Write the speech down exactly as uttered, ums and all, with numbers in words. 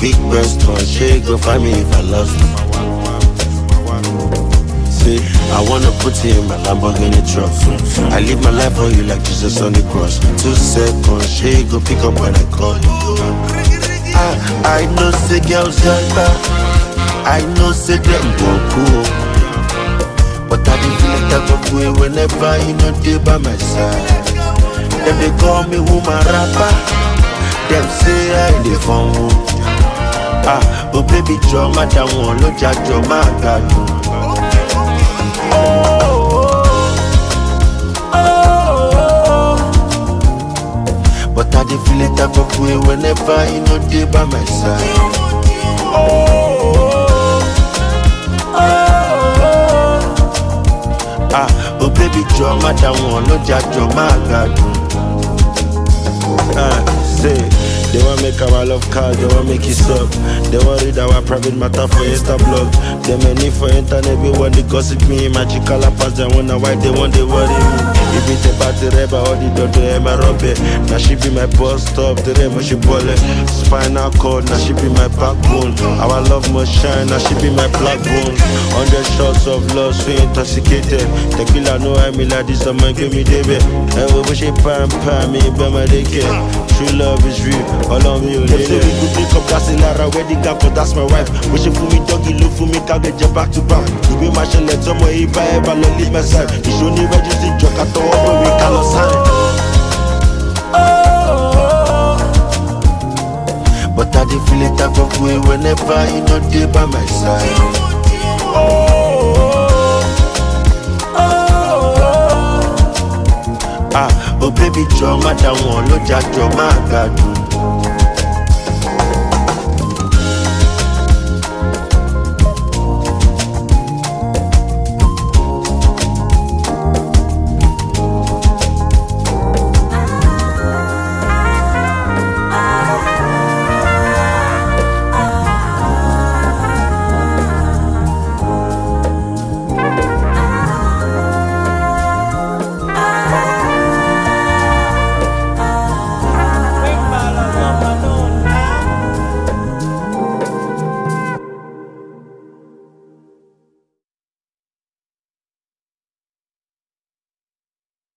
Big breast one, she go find me if I lost. Say, I wanna put you in my Lamborghini truck. I live my life for you like Jesus on the cross. Two seconds, she go pick up when I call. I, I know say girls yonder, I know say them go cool, but I dey feel like I go away whenever you know they by my side. Them they call me woman rapper, them say I dey fun. Ah, oh baby drama that one, no jack drama God. But I dey feel it type of way whenever you know they by my side. Ah, oh baby drama that one, no jack drama God. Ah, say. They want make our love card, they want make it stop. They want read our private matter for Insta blog. They many for internet, we want to gossip me. My chica la pass, they wonder why they want to worry me. If it's about the rebel, all the door to my robber. Now she be my boss stop, the remo she bullet. Spinal cord, now she be my backbone. Our love must shine, now she be my black bone. Hundred shots of love, so intoxicated. Tequila no I me like this, someone give me baby. And we wish it pam pam me, but my daycare. True love is real. All on me, they say we could pick up gas in our wedding gown, but that's my wife. Wishing for me, doggy, look for me, can't get you back to back. You be my shell, let someone if I ever let leave my side. You should never just see joke at all, but we cannot sign. But I dey feel it type of way whenever you know they by my side. Ah, oh baby drama that one, no jack drama God.